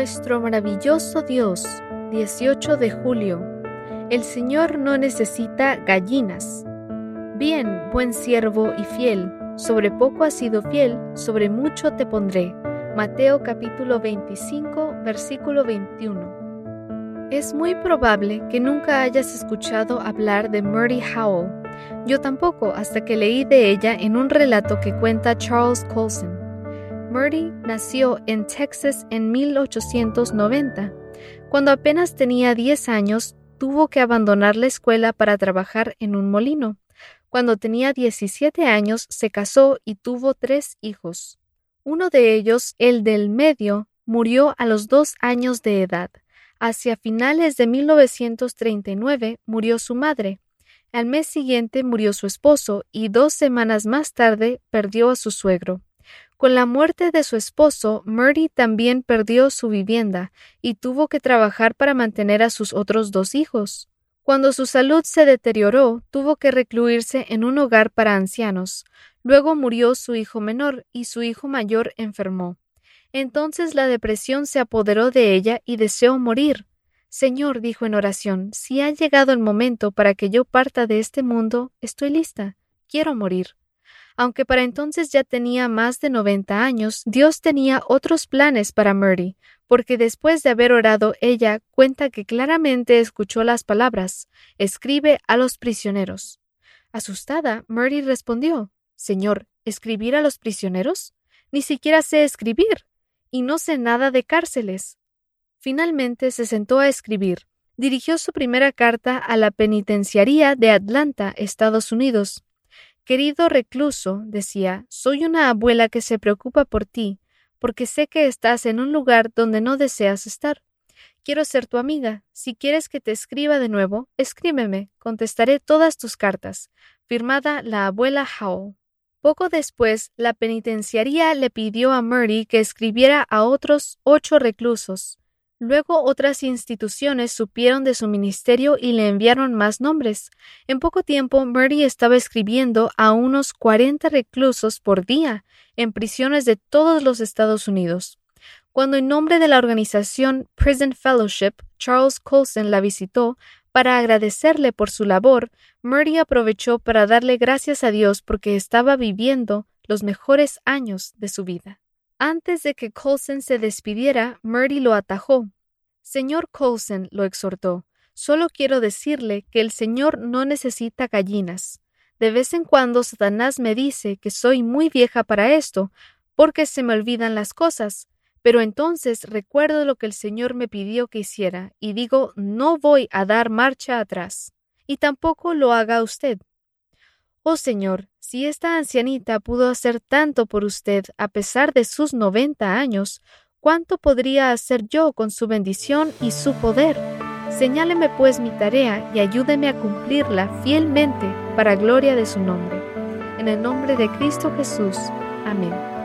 Nuestro maravilloso Dios, 18 de julio. El Señor no necesita gallinas. Bien, buen siervo y fiel, sobre poco has sido fiel, sobre mucho te pondré. Mateo capítulo 25, versículo 21. Es muy probable que nunca hayas escuchado hablar de Murdy Howell. Yo tampoco, hasta que leí de ella en un relato que cuenta Charles Colson. Murdy nació en Texas en 1890. Cuando apenas tenía 10 años, tuvo que abandonar la escuela para trabajar en un molino. Cuando tenía 17 años, se casó y tuvo 3 hijos. Uno de ellos, el del medio, murió a los 2 años de edad. Hacia finales de 1939 murió su madre. Al mes siguiente murió su esposo y 2 semanas más tarde perdió a su suegro. Con la muerte de su esposo, Murdy también perdió su vivienda y tuvo que trabajar para mantener a sus otros 2 hijos. Cuando su salud se deterioró, tuvo que recluirse en un hogar para ancianos. Luego murió su hijo menor y su hijo mayor enfermó. Entonces la depresión se apoderó de ella y deseó morir. Señor, dijo en oración, si ha llegado el momento para que yo parta de este mundo, estoy lista. Quiero morir. Aunque para entonces ya tenía más de 90 años, Dios tenía otros planes para Murdy, porque después de haber orado ella cuenta que claramente escuchó las palabras, escribe a los prisioneros. Asustada, Murdy respondió, Señor, ¿escribir a los prisioneros? Ni siquiera sé escribir, y no sé nada de cárceles. Finalmente se sentó a escribir. Dirigió su primera carta a la penitenciaría de Atlanta, Estados Unidos. Querido recluso, decía, soy una abuela que se preocupa por ti, porque sé que estás en un lugar donde no deseas estar. Quiero ser tu amiga. Si quieres que te escriba de nuevo, escríbeme. Contestaré todas tus cartas. Firmada la abuela Howell. Poco después, la penitenciaría le pidió a Murdy que escribiera a otros 8 reclusos. Luego otras instituciones supieron de su ministerio y le enviaron más nombres. En poco tiempo, Murdy estaba escribiendo a unos 40 reclusos por día en prisiones de todos los Estados Unidos. Cuando en nombre de la organización Prison Fellowship, Charles Colson la visitó para agradecerle por su labor, Murdy aprovechó para darle gracias a Dios porque estaba viviendo los mejores años de su vida. Antes de que Colson se despidiera, Murdy lo atajó. Señor Colson, lo exhortó, solo quiero decirle que el Señor no necesita gallinas. De vez en cuando Satanás me dice que soy muy vieja para esto, porque se me olvidan las cosas, pero entonces recuerdo lo que el Señor me pidió que hiciera y digo, no voy a dar marcha atrás. Y tampoco lo haga usted. Oh Señor, si esta ancianita pudo hacer tanto por usted a pesar de sus 90 años, ¿cuánto podría hacer yo con su bendición y su poder? Señáleme pues mi tarea y ayúdeme a cumplirla fielmente para gloria de su nombre. En el nombre de Cristo Jesús. Amén.